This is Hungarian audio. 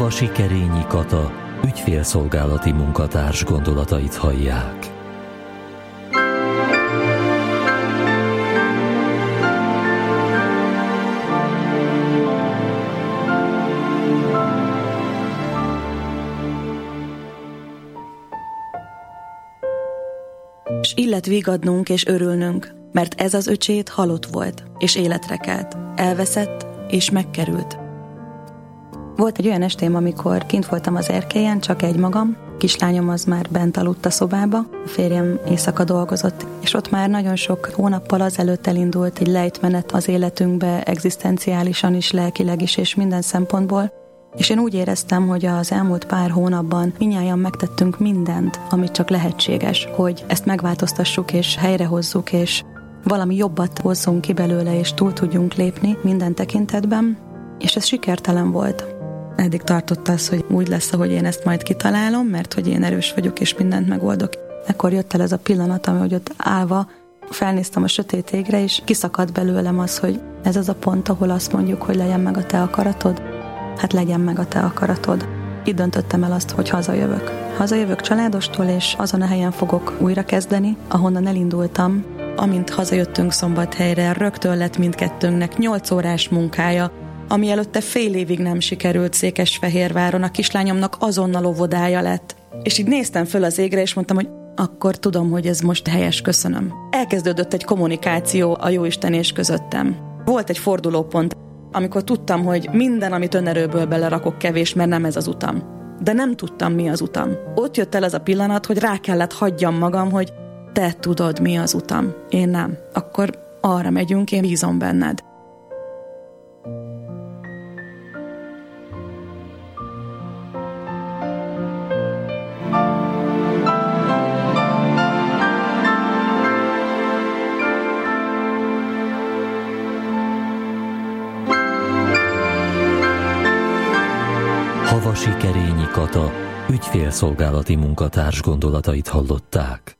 Havasi Kerényi ügyfélszolgálati munkatárs gondolatait hallják. S illet vigadnunk és örülnünk, mert ez az öcsét halott volt, és életre kelt, elveszett és megkerült. Volt egy olyan estém, amikor kint voltam az erkélyen, csak egymagam, kislányom az már bent aludt a szobába, a férjem éjszaka dolgozott, és ott már nagyon sok hónappal azelőtt elindult egy lejtmenet az életünkbe, egzisztenciálisan is, lelkileg is, és minden szempontból, és én úgy éreztem, hogy az elmúlt pár hónapban mindnyájan megtettünk mindent, amit csak lehetséges, hogy ezt megváltoztassuk és helyrehozzuk, és valami jobbat hozzunk ki belőle, és túl tudjunk lépni minden tekintetben, és ez sikertelen volt. Eddig tartott az, hogy úgy lesz, ahogy én ezt majd kitalálom, mert hogy én erős vagyok, és mindent megoldok. Ekkor jött el ez a pillanat, ahogy ott állva felnéztem a sötét égre, és kiszakadt belőlem az, hogy ez az a pont, ahol azt mondjuk, hogy legyen meg a te akaratod. Hát legyen meg a te akaratod. Itt döntöttem el azt, hogy hazajövök. Hazajövök családostól, és azon a helyen fogok újra kezdeni, ahonnan elindultam. Amint hazajöttünk Szombathelyre, rögtön lett mindkettőnknek 8 órás munkája, ami előtte fél évig nem sikerült Székesfehérváron, a kislányomnak azonnal óvodája lett. És így néztem föl az égre, és mondtam, hogy akkor tudom, hogy ez most helyes, köszönöm. Elkezdődött egy kommunikáció a Jóisten és közöttem. Volt egy fordulópont, amikor tudtam, hogy minden, amit önerőből belerakok, kevés, mert nem ez az utam. De nem tudtam, mi az utam. Ott jött el ez a pillanat, hogy rá kellett hagyjam magam, hogy te tudod, mi az utam. Én nem. Akkor arra megyünk, én bízom benned. Havasi Kerényi ügyfélszolgálati munkatárs gondolatait hallották.